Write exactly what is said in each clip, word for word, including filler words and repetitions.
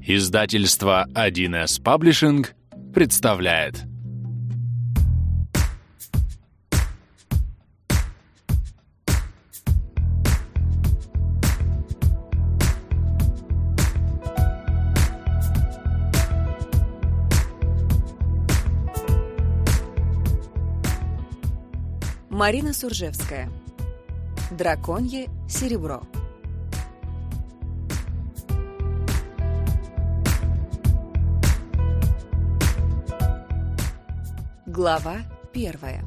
Издательство один эс Publishing представляет. Марина Суржевская. Драконье серебро. Глава первая.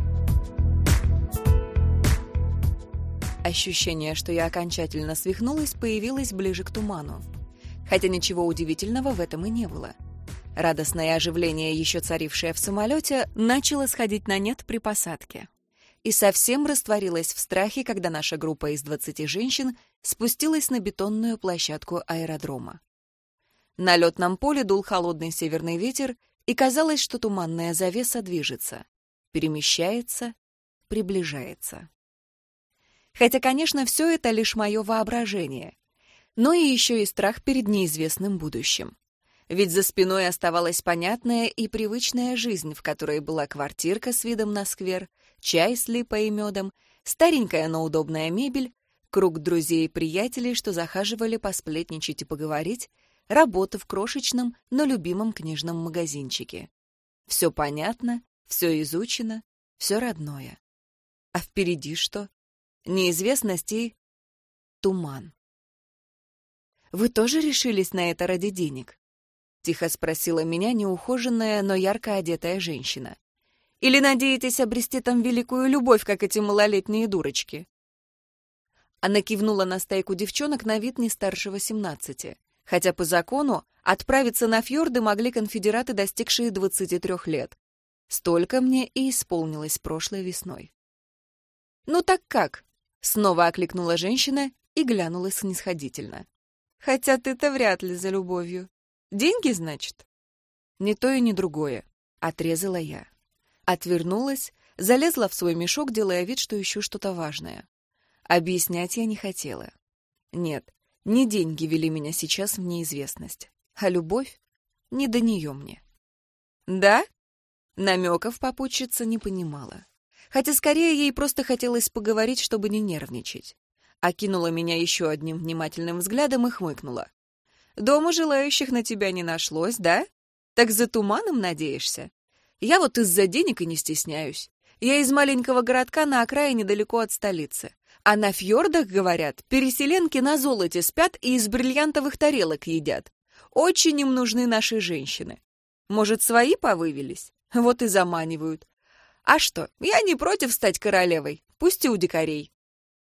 Ощущение, что я окончательно свихнулась, появилось ближе к туману. Хотя ничего удивительного в этом и не было. Радостное оживление, еще царившее в самолете, начало сходить на нет при посадке. И совсем растворилась в страхе, когда наша группа из двадцати женщин спустилась на бетонную площадку аэродрома. На летном поле дул холодный северный ветер, и казалось, что туманная завеса движется, перемещается, приближается. Хотя, конечно, все это лишь мое воображение, но и еще и страх перед неизвестным будущим. Ведь за спиной оставалась понятная и привычная жизнь, в которой была квартирка с видом на сквер, чай с липой и медом, старенькая, но удобная мебель, круг друзей и приятелей, что захаживали посплетничать и поговорить, работа в крошечном, но любимом книжном магазинчике. Все понятно, все изучено, все родное. А впереди что? Неизвестность и туман. «Вы тоже решились на это ради денег?» — тихо спросила меня неухоженная, но ярко одетая женщина. «Или надеетесь обрести там великую любовь, как эти малолетние дурочки?» Она кивнула на стайку девчонок на вид не старше восемнадцати, хотя по закону отправиться на фьорды могли конфедераты, достигшие двадцати трёх лет. Столько мне и исполнилось прошлой весной. «Ну так как?» — снова окликнула женщина и глянула снисходительно. «Хотя ты-то вряд ли за любовью. Деньги, значит?» «Ни то и ни другое», — отрезала я. Отвернулась, залезла в свой мешок, делая вид, что ищу что-то важное. Объяснять я не хотела. Нет, не деньги вели меня сейчас в неизвестность, а любовь не до нее мне. «Да?» Намеков попутчица не понимала. Хотя скорее ей просто хотелось поговорить, чтобы не нервничать. Окинула меня еще одним внимательным взглядом и хмыкнула. «Дома желающих на тебя не нашлось, да? Так за туманом надеешься? Я вот из-за денег и не стесняюсь. Я из маленького городка на окраине недалеко от столицы. А на фьордах, говорят, переселенки на золоте спят и из бриллиантовых тарелок едят. Очень им нужны наши женщины. Может, свои повывелись? Вот и заманивают. А что, я не против стать королевой, пусть и у дикарей».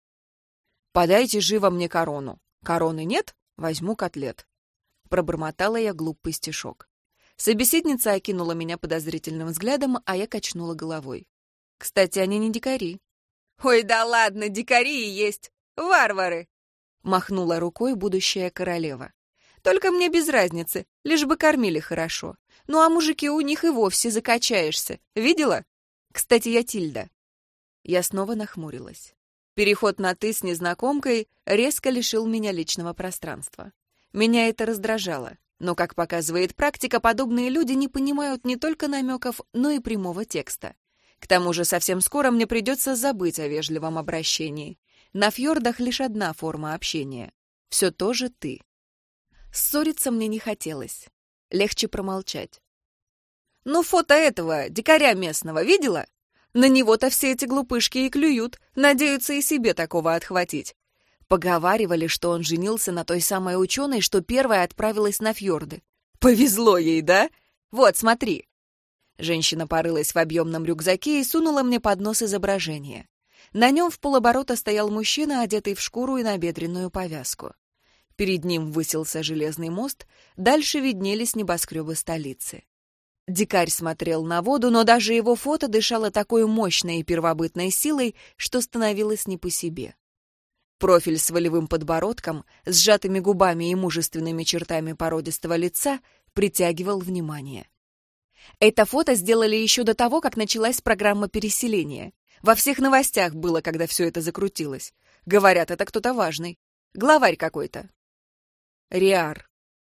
«Подайте живо мне корону. Короны нет? Возьму котлет». Пробормотала я глупый стишок. Собеседница окинула меня подозрительным взглядом, а я качнула головой. «Кстати, они не дикари». «Ой, да ладно, дикари и есть. Варвары!» Махнула рукой будущая королева. «Только мне без разницы, лишь бы кормили хорошо. Ну а мужики у них и вовсе закачаешься. Видела? Кстати, я Тильда». Я снова нахмурилась. Переход на «ты» с незнакомкой резко лишил меня личного пространства. Меня это раздражало. Но, как показывает практика, подобные люди не понимают не только намеков, но и прямого текста. К тому же совсем скоро мне придется забыть о вежливом обращении. На фьордах лишь одна форма общения. Все то же «ты». Ссориться мне не хотелось. Легче промолчать. «Ну, фото этого, дикаря местного, видела? На него-то все эти глупышки и клюют, надеются и себе такого отхватить. Поговаривали, что он женился на той самой ученой, что первая отправилась на фьорды. Повезло ей, да? Вот, смотри». Женщина порылась в объемном рюкзаке и сунула мне под нос изображение. На нем в полоборота стоял мужчина, одетый в шкуру и набедренную повязку. Перед ним высился железный мост, дальше виднелись небоскребы столицы. Дикарь смотрел на воду, но даже его фото дышало такой мощной и первобытной силой, что становилось не по себе. Профиль с волевым подбородком, сжатыми губами и мужественными чертами породистого лица притягивал внимание. Это фото сделали еще до того, как началась программа переселения. Во всех новостях было, когда все это закрутилось. Говорят, это кто-то важный. Главарь какой-то. Риар.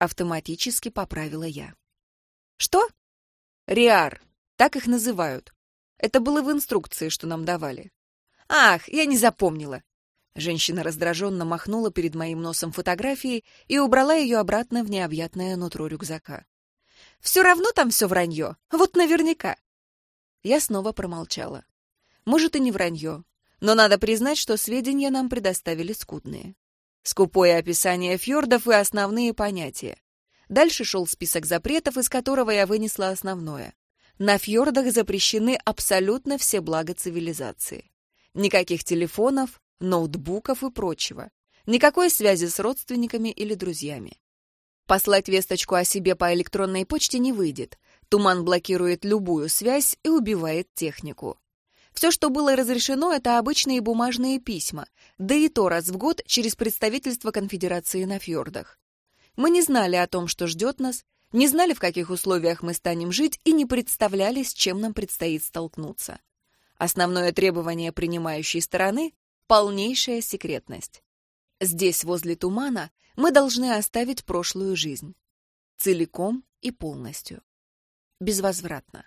Автоматически поправила я. Что? Риар. Так их называют. Это было в инструкции, что нам давали. Ах, я не запомнила. Женщина раздраженно махнула перед моим носом фотографией и убрала ее обратно в необъятное нутро рюкзака. Все равно там все вранье. Вот наверняка. Я снова промолчала. Может, и не вранье, но надо признать, что сведения нам предоставили скудные. Скупое описание фьордов и основные понятия. Дальше шел список запретов, из которого я вынесла основное. На фьордах запрещены абсолютно все блага цивилизации. Никаких телефонов, ноутбуков и прочего. Никакой связи с родственниками или друзьями. Послать весточку о себе по электронной почте не выйдет. Туман блокирует любую связь и убивает технику. Все, что было разрешено, это обычные бумажные письма, да и то раз в год через представительство конфедерации на фьордах. Мы не знали о том, что ждет нас, не знали, в каких условиях мы станем жить, и не представляли, с чем нам предстоит столкнуться. Основное требование принимающей стороны — полнейшая секретность. Здесь, возле тумана, мы должны оставить прошлую жизнь. Целиком и полностью. Безвозвратно.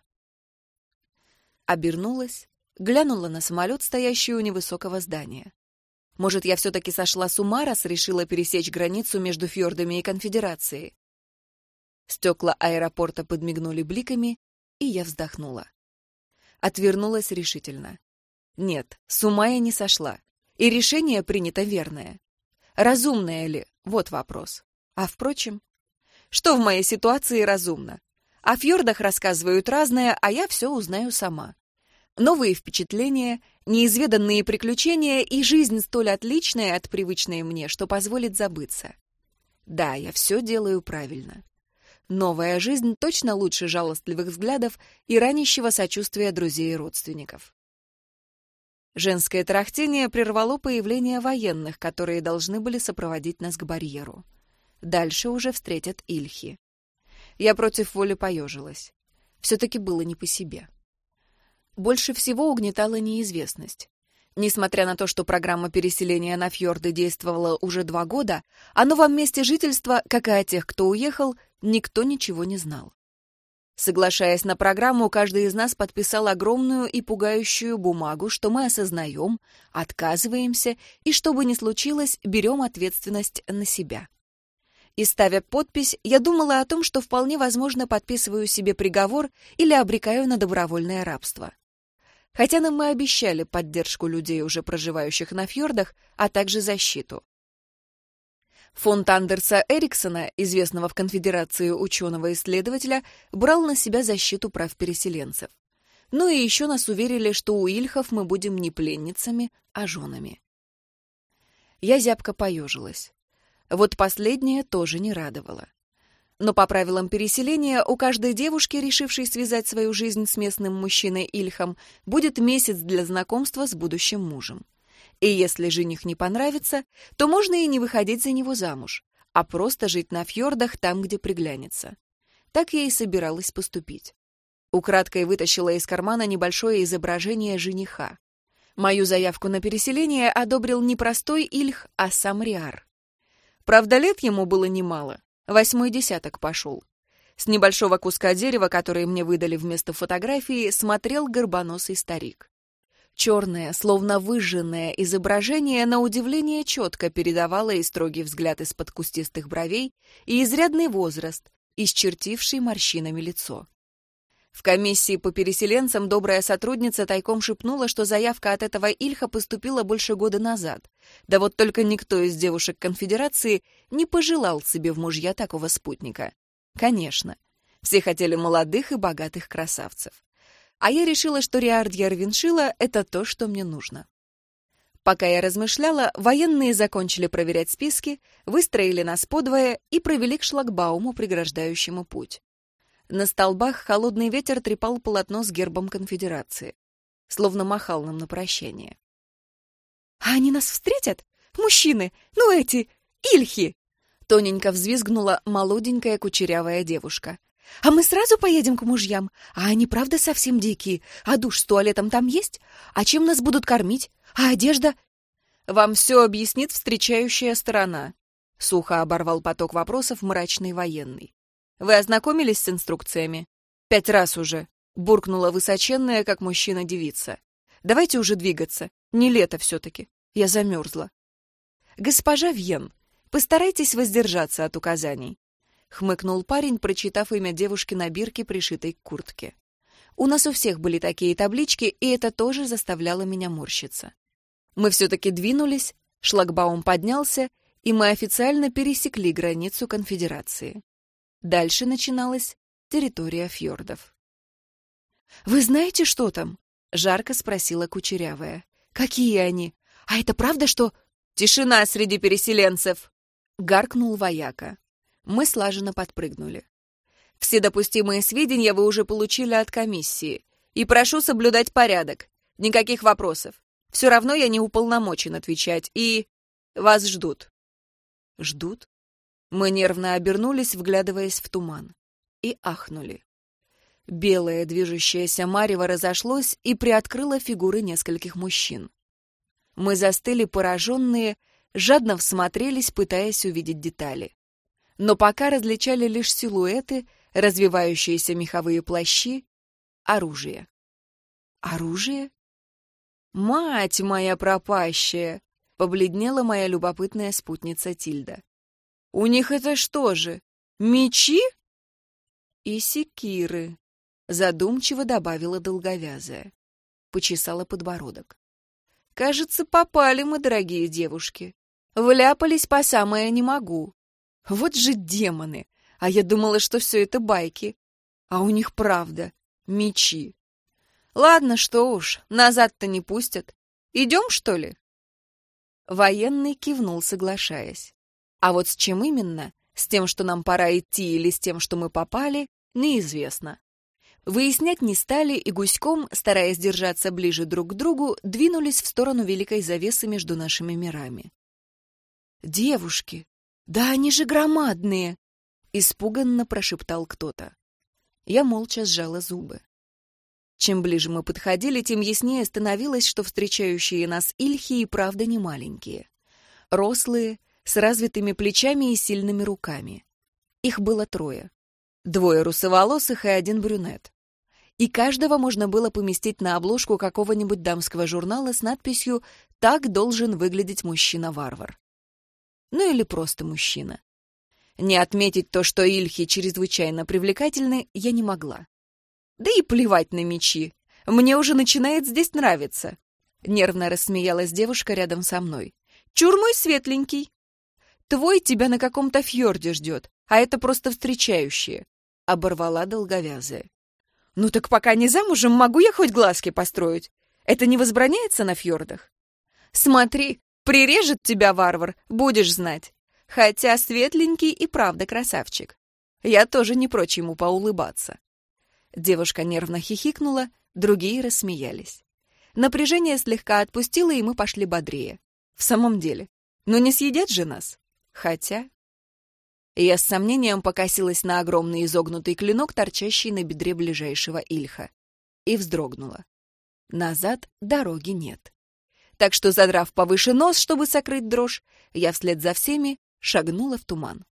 Обернулась, глянула на самолет, стоящий у невысокого здания. Может, я все-таки сошла с ума, раз решила пересечь границу между фьордами и конфедерацией? Стекла аэропорта подмигнули бликами, и я вздохнула. Отвернулась решительно. Нет, с ума я не сошла. И решение принято верное. Разумное ли? Вот вопрос. А впрочем, что в моей ситуации разумно? О фьордах рассказывают разное, а я все узнаю сама. Новые впечатления, неизведанные приключения и жизнь столь отличная от привычной мне, что позволит забыться. Да, я все делаю правильно. Новая жизнь точно лучше жалостливых взглядов и ранящего сочувствия друзей и родственников. Женское тарахтение прервало появление военных, которые должны были сопроводить нас к барьеру. Дальше уже встретят Ильхи. Я против воли поежилась. Все-таки было не по себе. Больше всего угнетала неизвестность. Несмотря на то, что программа переселения на фьорды действовала уже два года, о новом месте жительства, как и о тех, кто уехал, никто ничего не знал. Соглашаясь на программу, каждый из нас подписал огромную и пугающую бумагу, что мы осознаем, отказываемся и, что бы ни случилось, берем ответственность на себя. И, ставя подпись, я думала о том, что вполне возможно подписываю себе приговор или обрекаю на добровольное рабство. Хотя нам мы обещали поддержку людей, уже проживающих на фьордах, а также защиту. Фонд Андерса Эриксона, известного в конфедерации ученого-исследователя, брал на себя защиту прав переселенцев. Ну и еще нас уверили, что у Ильхов мы будем не пленницами, а женами. Я зябко поежилась. Вот последнее тоже не радовало. Но по правилам переселения у каждой девушки, решившей связать свою жизнь с местным мужчиной Ильхом, будет месяц для знакомства с будущим мужем. И если жених не понравится, то можно и не выходить за него замуж, а просто жить на фьордах там, где приглянется. Так я и собиралась поступить. Украдкой вытащила из кармана небольшое изображение жениха. Мою заявку на переселение одобрил не простой Ильх, а сам Риар. Правда, лет ему было немало. Восьмой десяток пошел. С небольшого куска дерева, который мне выдали вместо фотографии, смотрел горбоносый старик. Черное, словно выжженное изображение на удивление четко передавало и строгий взгляд из-под кустистых бровей, и изрядный возраст, исчертивший морщинами лицо. В комиссии по переселенцам добрая сотрудница тайком шепнула, что заявка от этого Ильха поступила больше года назад. Да вот только никто из девушек конфедерации не пожелал себе в мужья такого спутника. Конечно, все хотели молодых и богатых красавцев. А я решила, что Риар Дьярвиншила — это то, что мне нужно. Пока я размышляла, военные закончили проверять списки, выстроили нас подвое и провели к шлагбауму, преграждающему путь. На столбах холодный ветер трепал полотно с гербом конфедерации, словно махал нам на прощание. «А они нас встретят? Мужчины! Ну эти! Ильхи!» Тоненько взвизгнула молоденькая кучерявая девушка. «А мы сразу поедем к мужьям? А они, правда, совсем дикие? А душ с туалетом там есть? А чем нас будут кормить? А одежда?» «Вам все объяснит встречающая сторона», — сухо оборвал поток вопросов мрачный военный. «Вы ознакомились с инструкциями?» «Пять раз уже», — буркнула высоченная, как мужчина, девица. «Давайте уже двигаться. Не лето все-таки. Я замерзла». «Госпожа Вьен, постарайтесь воздержаться от указаний», — хмыкнул парень, прочитав имя девушки на бирке, пришитой к куртке. У нас у всех были такие таблички, и это тоже заставляло меня морщиться. Мы все-таки двинулись, шлагбаум поднялся, и мы официально пересекли границу конфедерации. Дальше начиналась территория фьордов. «Вы знаете, что там?» — жарко спросила Кучерявая. «Какие они? А это правда, что...» «Тишина среди переселенцев!» — гаркнул вояка. Мы слаженно подпрыгнули. «Все допустимые сведения вы уже получили от комиссии. И прошу соблюдать порядок. Никаких вопросов. Все равно я не уполномочен отвечать. И... вас ждут». «Ждут?» Мы нервно обернулись, вглядываясь в туман. И ахнули. Белое движущееся марево разошлось и приоткрыло фигуры нескольких мужчин. Мы застыли пораженные, жадно всмотрелись, пытаясь увидеть детали. Но пока различали лишь силуэты, развивающиеся меховые плащи, оружие. Оружие? «Мать моя пропащая!» — побледнела моя любопытная спутница Тильда. «У них это что же, мечи?» «И секиры», — задумчиво добавила долговязая. Почесала подбородок. «Кажется, попали мы, дорогие девушки. Вляпались по самое не могу. Вот же демоны! А я думала, что все это байки. А у них правда мечи. Ладно, что уж, назад-то не пустят. Идем, что ли?» Военный кивнул, соглашаясь. А вот с чем именно, с тем, что нам пора идти, или с тем, что мы попали, неизвестно. Выяснять не стали и гуськом, стараясь держаться ближе друг к другу, двинулись в сторону великой завесы между нашими мирами. «Девушки, да они же громадные!» — испуганно прошептал кто-то. Я молча сжала зубы. Чем ближе мы подходили, тем яснее становилось, что встречающие нас ильхи и правда не маленькие. Рослые, с развитыми плечами и сильными руками. Их было трое. Двое русоволосых и один брюнет. И каждого можно было поместить на обложку какого-нибудь дамского журнала с надписью «Так должен выглядеть мужчина-варвар». Ну или просто мужчина. Не отметить то, что ильхи чрезвычайно привлекательны, я не могла. Да и плевать на мечи. Мне уже начинает здесь нравиться. Нервно рассмеялась девушка рядом со мной. «Чур мой светленький! Твой тебя на каком-то фьорде ждет, а это просто встречающие», — оборвала долговязая. «Ну так пока не замужем, могу я хоть глазки построить? Это не возбраняется на фьордах?» «Смотри, прирежет тебя варвар, будешь знать. Хотя светленький и правда красавчик. Я тоже не прочь ему поулыбаться». Девушка нервно хихикнула, другие рассмеялись. Напряжение слегка отпустило, и мы пошли бодрее. В самом деле, ну не съедят же нас? Хотя... Я с сомнением покосилась на огромный изогнутый клинок, торчащий на бедре ближайшего ильха, и вздрогнула. Назад дороги нет. Так что, задрав повыше нос, чтобы сокрыть дрожь, я вслед за всеми шагнула в туман.